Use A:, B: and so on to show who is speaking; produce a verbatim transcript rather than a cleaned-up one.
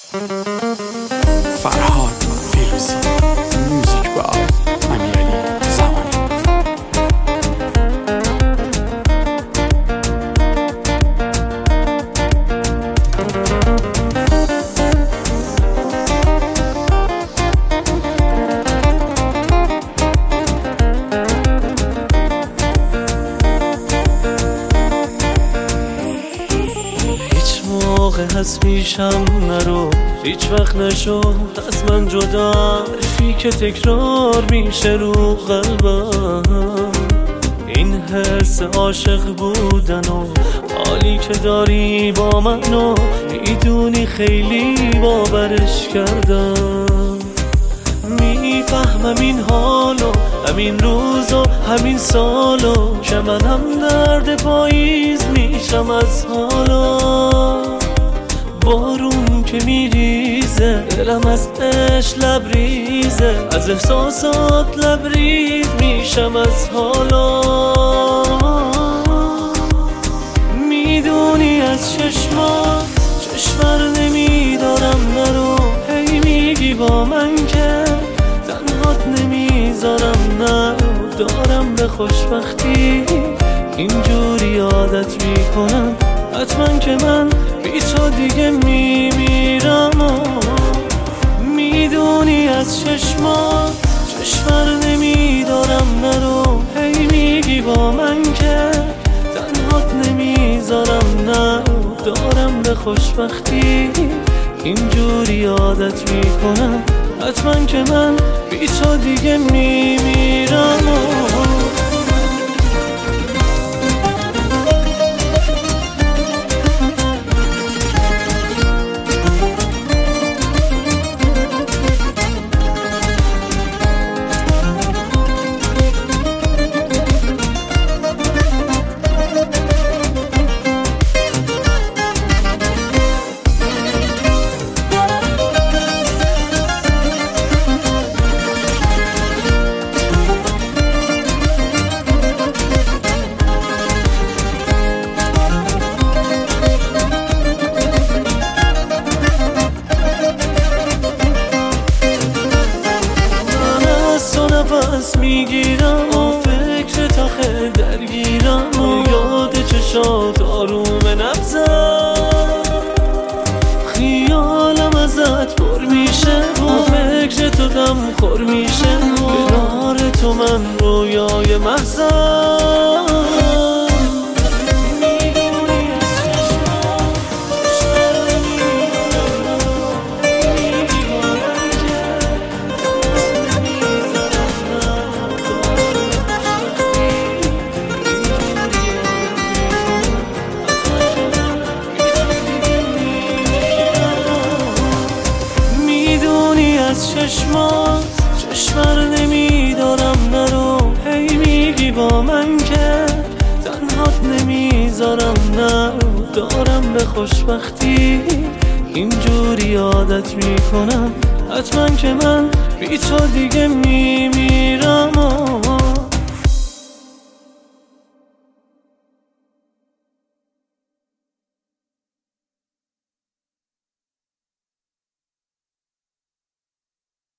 A: فرهاد فیروزی، موزیک با امیرعلی زمانی.
B: هیچ موقع هست پیشم نرو، هیچ وقت نشو از من جدا، حرفی که تکرار میشه رو قلبم. این حس عاشق بودن و حالی که داری با من و میدونی خیلی باورش کردم. میفهمم این حالو، همین روزو، همین سالو که من هم درد پاییز میشم از حالا. بارون که میریزه دلم از عشق لبریزه، از احساسات لبریز میشم از حالا. میدونی از چشمات چشمر نمیدارم نرو، هی میگی با من که تنهات نمیذارم نرو. دارم به خوشبختی اینجوری عادت میکنم، حتما که من بی تو دیگه میمیرم. و میدونی از چشمات چشمر نمیدارم نرو، هی میگی با من که تنهات نمیذارم نرو. دارم به خوشبختی اینجوری عادت میکنم، حتما که من بی تو دیگه میمیرم. نفس میگیرم و فکر تاخه درگیرم و یاد چشات آروم نبزم. خیالم ازت پر میشه و فکر تو دم خور میشه، کنار تو من رویای محضم. از چشمات چشمر نمیدارم نرو، هی میگی با من که تنهات نمیذارم نرو. دارم به خوشبختی اینجوری عادت میکنم، حتما که من بی تو دیگه میمیرم.